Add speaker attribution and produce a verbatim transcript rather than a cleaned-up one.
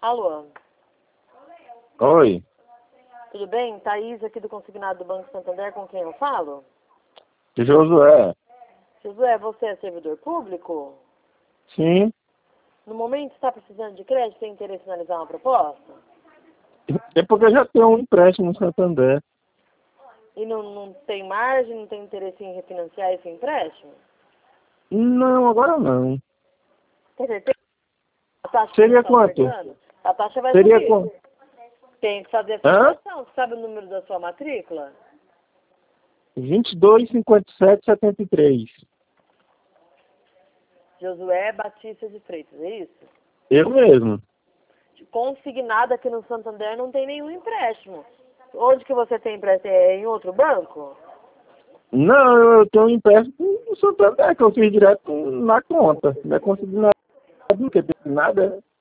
Speaker 1: Alô?
Speaker 2: Oi.
Speaker 1: Tudo bem? Thaís aqui do Consignado do Banco Santander, com quem eu falo?
Speaker 2: Josué.
Speaker 1: Josué, você é servidor público?
Speaker 2: Sim.
Speaker 1: No momento está precisando de crédito, tem interesse em analisar uma proposta?
Speaker 2: É porque eu já tenho um empréstimo no Santander.
Speaker 1: E não, não tem margem, não tem interesse em refinanciar esse empréstimo?
Speaker 2: Não, agora não.
Speaker 1: Tem certeza? A taxa que a gente
Speaker 2: Seria
Speaker 1: está
Speaker 2: quanto?
Speaker 1: ofertando? A taxa vai
Speaker 2: Seria
Speaker 1: subir.
Speaker 2: quanto?
Speaker 1: Tem que fazer a
Speaker 2: Hã?
Speaker 1: fixação. Você sabe o número da sua matrícula?
Speaker 2: vinte e dois, cinquenta e sete, setenta e três.
Speaker 1: Josué Batista de Freitas, é isso?
Speaker 2: Eu mesmo.
Speaker 1: Consignado aqui no Santander não tem nenhum empréstimo. Onde que você tem empréstimo? É em outro banco?
Speaker 2: Não, eu tenho um empréstimo no Santander que eu fiz direto na conta. Não é conseguindo nada, não quer dizer nada.